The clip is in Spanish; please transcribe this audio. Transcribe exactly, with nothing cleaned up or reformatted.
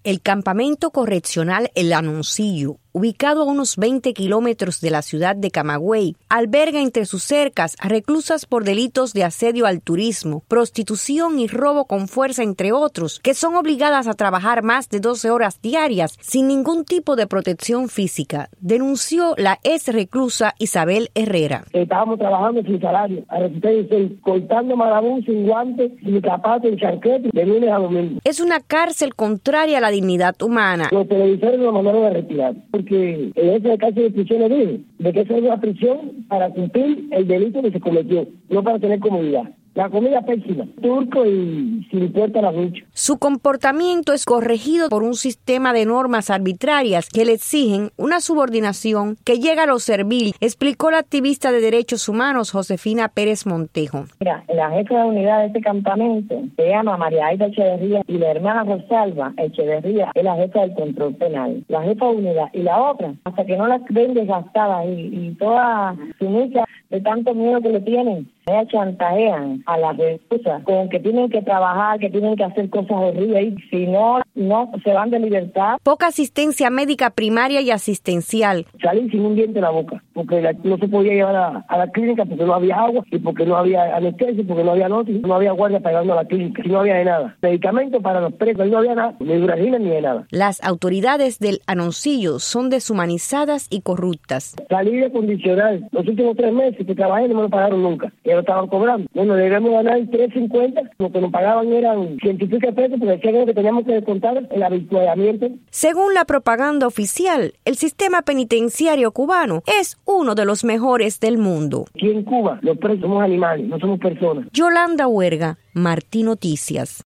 El campamento correccional El Anoncillo, ubicado a unos veinte kilómetros de la ciudad de Camagüey, alberga entre sus cercas a reclusas por delitos de asedio al turismo, prostitución y robo con fuerza, entre otros, que son obligadas a trabajar más de doce horas diarias sin ningún tipo de protección física, denunció la ex reclusa Isabel Herrera. Estábamos trabajando sin salario, a resistencia, cortando marabú sin guantes, sin zapatos, sin chancletes, de lunes a domingo. Es una cárcel contraria a la dignidad humana. Los televisores nos mandaron a retirar, porque en ese caso de prisión le dije, de que eso es una prisión para cumplir el delito que se cometió, no para tener comodidad. La comida pésima, turco y sin puerta a la ducha. Su comportamiento es corregido por un sistema de normas arbitrarias que le exigen una subordinación que llega a lo servil, explicó la activista de derechos humanos Josefina Pérez Montejo. Mira, la jefa de unidad de este campamento se llama María Aida Echeverría y la hermana Rosalba Echeverría es la jefa del control penal. La jefa de unidad y la otra, hasta que no las ven desgastadas y, y toda su lucha de tanto miedo que le tienen, ellas chantajean a las reclusas con que tienen que trabajar, que tienen que hacer cosas horribles, y si no, no se van de libertad. Poca asistencia médica primaria y asistencial. Salí sin un diente en la boca, porque la, no se podía llevar a, a la clínica porque no había agua, y porque no había anestesia, porque no había notis, no había guardia para llevarnos a la clínica, y no había de nada. Medicamentos para los presos, no había nada, ni duragina ni de nada. Las autoridades del Anoncillo son deshumanizadas y corruptas. Salí de condicional, los últimos tres meses que trabajé no me lo pagaron nunca, ya lo estaban cobrando. Bueno, debemos ganar tres cincuenta, lo que nos pagaban eran ciento y pico pesos, porque decían que teníamos que descontar el habituallamiento. Según la propaganda oficial, el sistema penitenciario cubano es uno de los mejores del mundo. Aquí en Cuba, los presos somos animales, no somos personas. Yolanda Huerga, Martí Noticias.